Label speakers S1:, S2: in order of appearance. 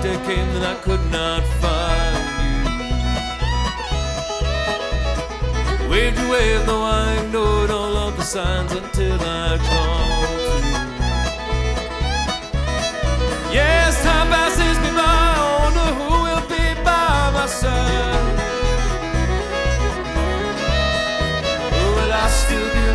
S1: day came that I could not find you. Waved you wave, though I ignored all of the signs until I called you. Yes, time